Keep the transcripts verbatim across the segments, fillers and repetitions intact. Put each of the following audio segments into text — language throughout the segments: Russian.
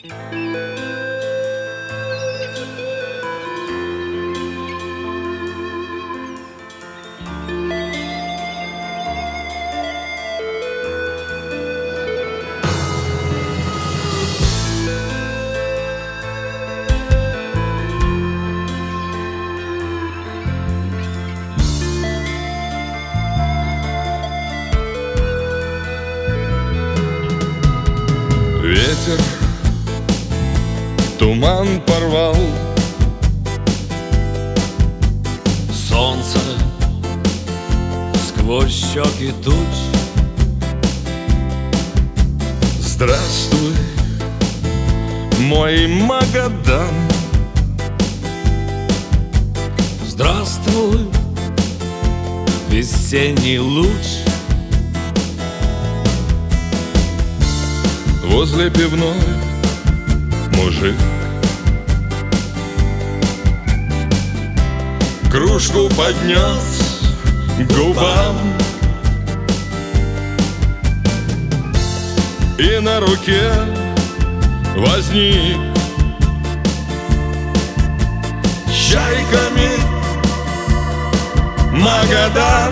Ветер туман порвал, солнце сквозь щеки туч. Здравствуй, мой Магадан. Здравствуй, весенний луч. Возле пивной мужик кружку поднес к губам, и на руке возник чайками Магадан.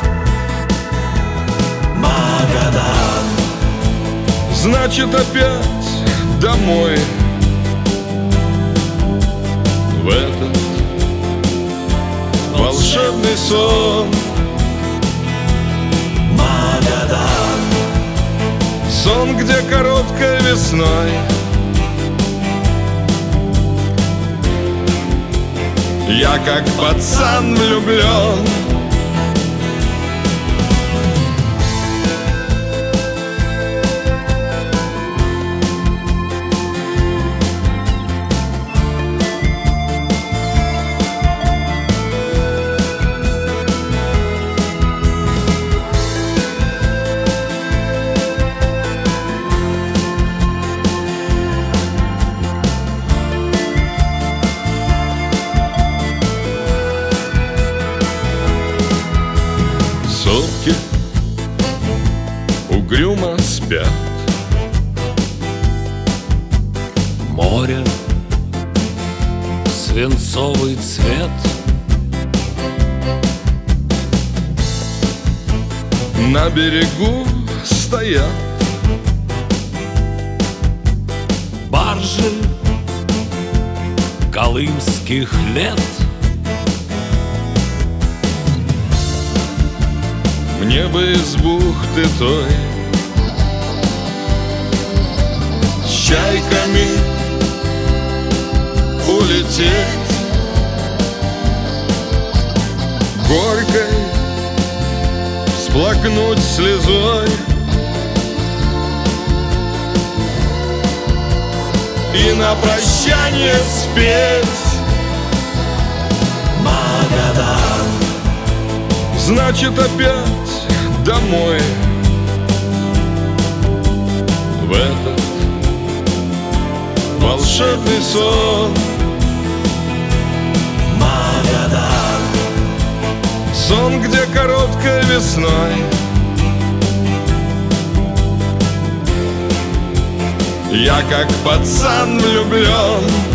Магадан. Значит, опять домой, в этот волшебный сон. Магадан. Сон, где короткой весной я как пацан влюблен. Сопки угрюмо спят, Море свинцовый цвет. на берегу стоят баржи колымских лет. Мне бы из бухты той с чайками улететь, горькой всплакнуть слезой и на прощание спеть Магадан. Значит, опять домой, в этот волшебный сон. Магадан. Сон, где короткой весной я как пацан влюблен.